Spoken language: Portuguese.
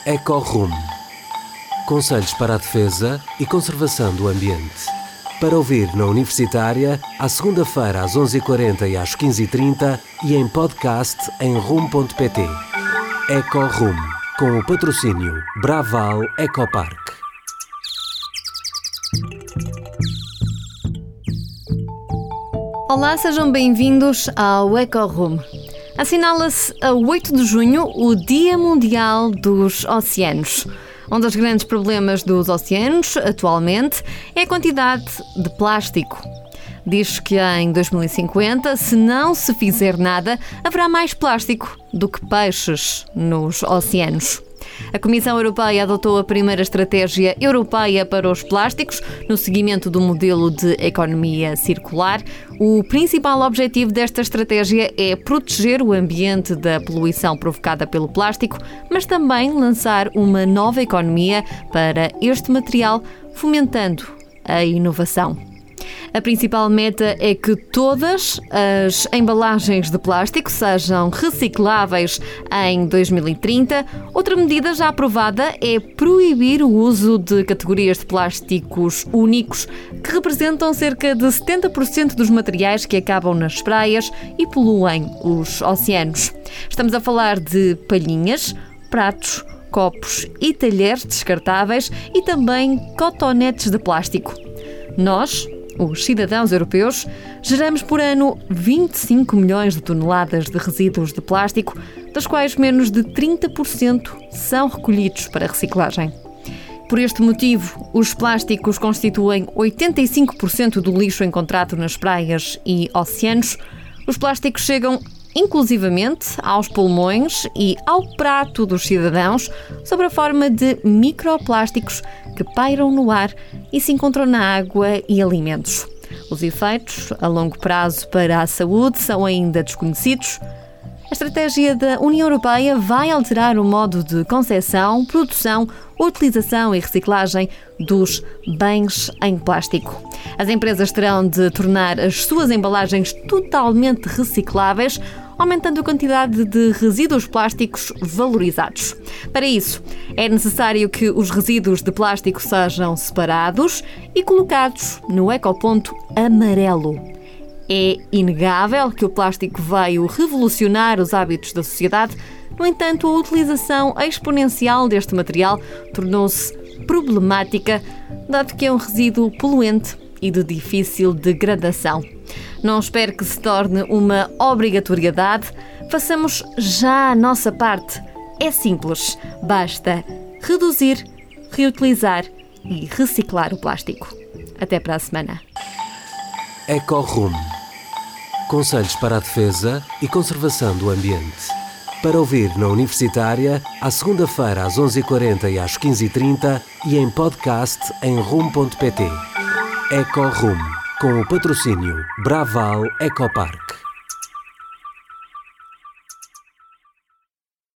EcoRum. Conselhos para a defesa e conservação do ambiente. Para ouvir na Universitária, à segunda-feira às 11h40 e às 15h30 e em podcast em rum.pt. EcoRum, com o patrocínio Braval Ecopark. Olá, sejam bem-vindos ao EcoRum. Assinala-se a 8 de junho o Dia Mundial dos Oceanos. Um dos grandes problemas dos oceanos, atualmente, é a quantidade de plástico. Diz que em 2050, se não se fizer nada, haverá mais plástico do que peixes nos oceanos. A Comissão Europeia adotou a primeira estratégia europeia para os plásticos, no seguimento do modelo de economia circular. O principal objetivo desta estratégia é proteger o ambiente da poluição provocada pelo plástico, mas também lançar uma nova economia para este material, fomentando a inovação. A principal meta é que todas as embalagens de plástico sejam recicláveis em 2030. Outra medida já aprovada é proibir o uso de categorias de plásticos únicos, que representam cerca de 70% dos materiais que acabam nas praias e poluem os oceanos. Estamos a falar de palhinhas, pratos, copos e talheres descartáveis e também cotonetes de plástico. Nós, os cidadãos europeus, geramos por ano 25 milhões de toneladas de resíduos de plástico, das quais menos de 30% são recolhidos para reciclagem. Por este motivo, os plásticos constituem 85% do lixo encontrado nas praias e oceanos. Os plásticos chegam inclusivamente aos pulmões e ao prato dos cidadãos sob a forma de microplásticos que pairam no ar e se encontram na água e alimentos. Os efeitos a longo prazo para a saúde são ainda desconhecidos. A estratégia da União Europeia vai alterar o modo de concepção, produção, utilização e reciclagem dos bens em plástico. As empresas terão de tornar as suas embalagens totalmente recicláveis, aumentando a quantidade de resíduos plásticos valorizados. Para isso, é necessário que os resíduos de plástico sejam separados e colocados no ecoponto amarelo. É inegável que o plástico veio revolucionar os hábitos da sociedade. No entanto, a utilização exponencial deste material tornou-se problemática, dado que é um resíduo poluente e de difícil degradação. Não espero que se torne uma obrigatoriedade. Façamos já a nossa parte. É simples. Basta reduzir, reutilizar e reciclar o plástico. Até para a semana. EcoRum. Conselhos para a defesa e conservação do ambiente. Para ouvir na Universitária, à segunda-feira às 11h40 e às 15h30 e em podcast em rum.pt. EcoRum, com o patrocínio Braval Ecopark.